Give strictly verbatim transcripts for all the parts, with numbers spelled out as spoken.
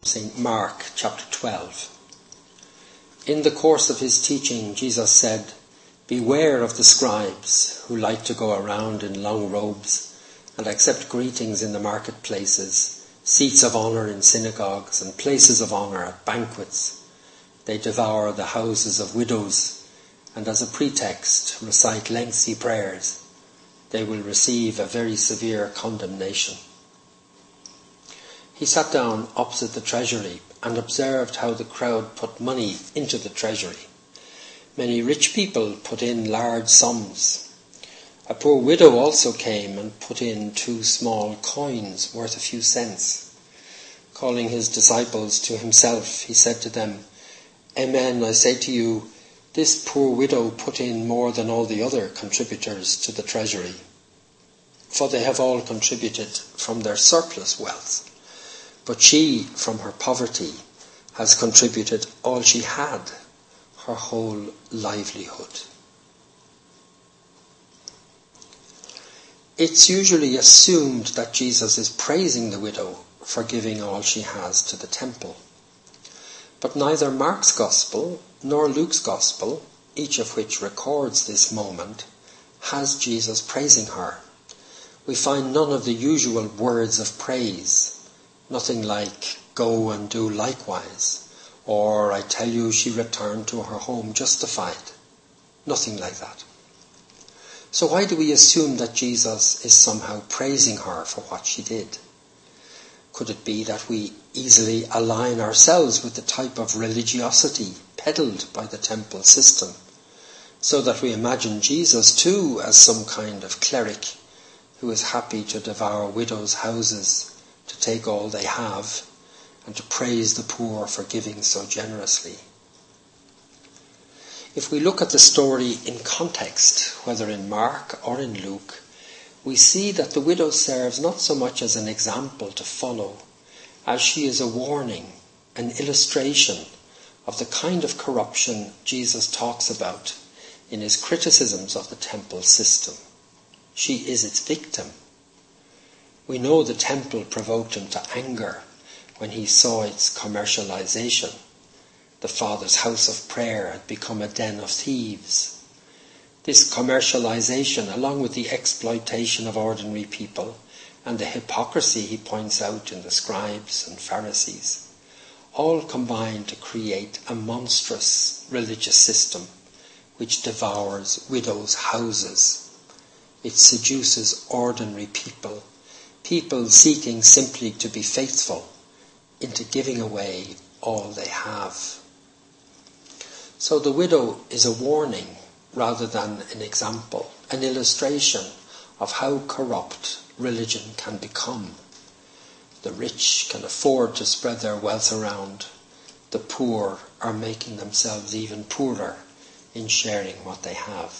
Saint Mark chapter twelve. In the course of his teaching, Jesus said, "Beware of the scribes who like to go around in long robes and accept greetings in the marketplaces, seats of honour in synagogues and places of honour at banquets. They devour the houses of widows and as a pretext recite lengthy prayers. They will receive a very severe condemnation." He sat down opposite the treasury and observed how the crowd put money into the treasury. Many rich people put in large sums. A poor widow also came and put in two small coins worth a few cents. Calling his disciples to himself, he said to them, "Amen, I say to you, this poor widow put in more than all the other contributors to the treasury. For they have all contributed from their surplus wealth. But she, from her poverty, has contributed all she had, her whole livelihood." It's usually assumed that Jesus is praising the widow for giving all she has to the temple. But neither Mark's Gospel nor Luke's Gospel, each of which records this moment, has Jesus praising her. We find none of the usual words of praise. Nothing like, "Go and do likewise," or "I tell you she returned to her home justified." Nothing like that. So why do we assume that Jesus is somehow praising her for what she did? Could it be that we easily align ourselves with the type of religiosity peddled by the temple system, so that we imagine Jesus too as some kind of cleric who is happy to devour widows' houses, to take all they have, and to praise the poor for giving so generously? If we look at the story in context, whether in Mark or in Luke, we see that the widow serves not so much as an example to follow, as she is a warning, an illustration of the kind of corruption Jesus talks about in his criticisms of the temple system. She is its victim. We know the temple provoked him to anger when he saw its commercialization. The Father's house of prayer had become a den of thieves. This commercialization, along with the exploitation of ordinary people and the hypocrisy he points out in the scribes and Pharisees, all combine to create a monstrous religious system which devours widows' houses. It seduces ordinary people, people seeking simply to be faithful, into giving away all they have. So the widow is a warning rather than an example, an illustration of how corrupt religion can become. The rich can afford to spread their wealth around. The poor are making themselves even poorer in sharing what they have.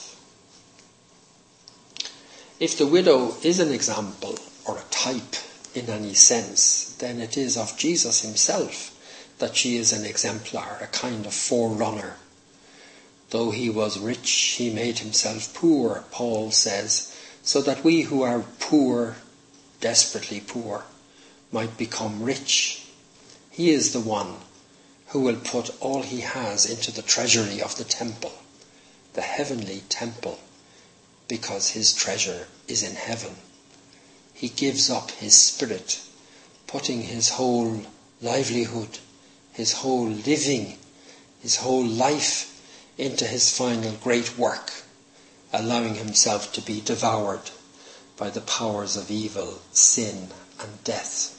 If the widow is an example or a type in any sense, then it is of Jesus himself that she is an exemplar, a kind of forerunner. Though he was rich, he made himself poor, Paul says, so that we who are poor, desperately poor, might become rich. He is the one who will put all he has into the treasury of the temple, the heavenly temple, because his treasure is in heaven. He gives up his spirit, putting his whole livelihood, his whole living, his whole life into his final great work, allowing himself to be devoured by the powers of evil, sin, and death.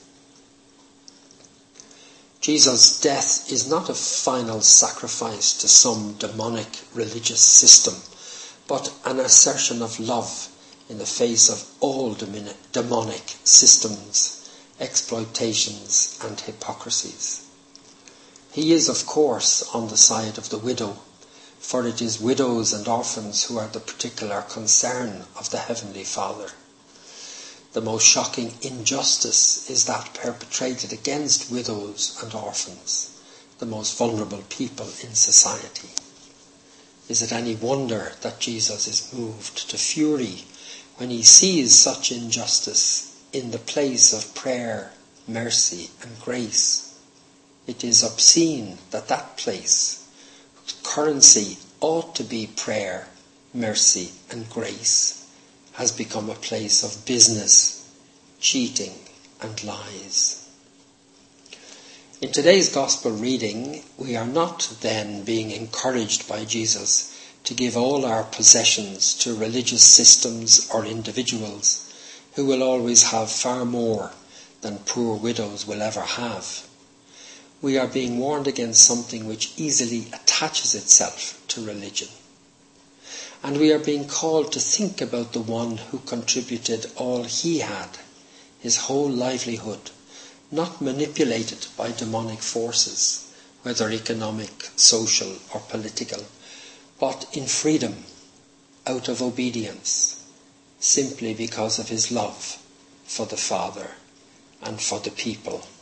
Jesus' death is not a final sacrifice to some demonic religious system, but an assertion of love in the face of all demonic systems, exploitations, and hypocrisies. He is, of course, on the side of the widow, for it is widows and orphans who are the particular concern of the Heavenly Father. The most shocking injustice is that perpetrated against widows and orphans, the most vulnerable people in society. Is it any wonder that Jesus is moved to fury when he sees such injustice in the place of prayer, mercy, and grace? it is obscene that that place, whose currency ought to be prayer, mercy and grace, has become a place of business, cheating and lies. In today's Gospel reading, we are not then being encouraged by Jesus to give all our possessions to religious systems or individuals who will always have far more than poor widows will ever have. We are being warned against something which easily attaches itself to religion. And we are being called to think about the one who contributed all he had, his whole livelihood, not manipulated by demonic forces, whether economic, social or political, but in freedom, out of obedience, simply because of his love for the Father and for the people.